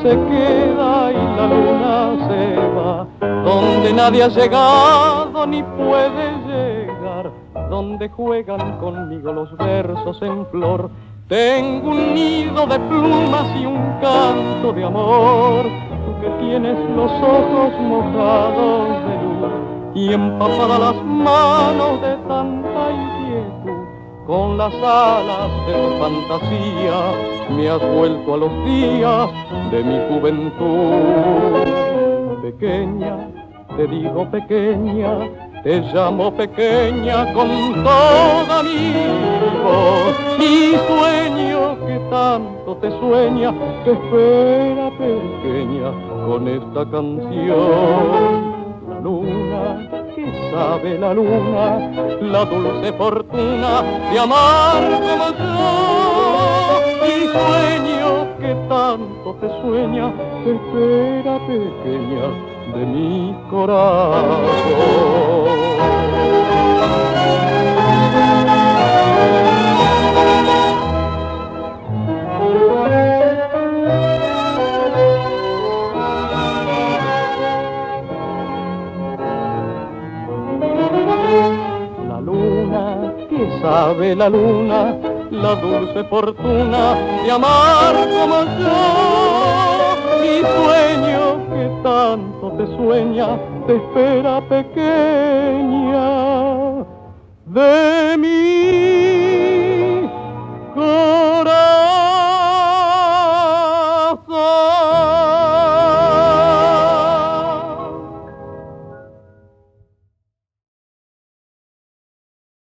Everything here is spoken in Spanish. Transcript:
se queda y la luna se va, donde nadie ha llegado ni puede llegar, donde juegan conmigo los versos en flor. Tengo un nido de plumas y un canto de amor, tú que tienes los ojos mojados de luz y empapadas las manos de tanta inquietud. Con las alas de tu fantasía me has vuelto a los días de mi juventud. Pequeña, te digo pequeña, te llamo pequeña con toda mi voz. Mi sueño que tanto te sueña, te espera pequeña con esta canción. La luna, que sabe la luna, la dulce fortuna de amar como yo. Mi sueño que tanto te sueña, te espera pequeña de mi corazón. Sabe la luna, la dulce fortuna de amar como yo. Mi sueño que tanto te sueña, te espera pequeña de mi